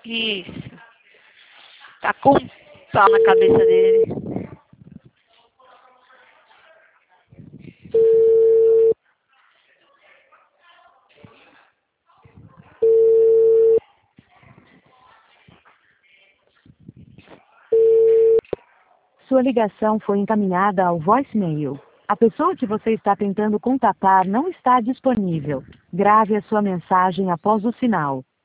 Isso. Tá com um pau na cabeça dele. Sua ligação foi encaminhada ao voicemail. A pessoa que você está tentando contatar não está disponível. Grave a sua mensagem após o sinal.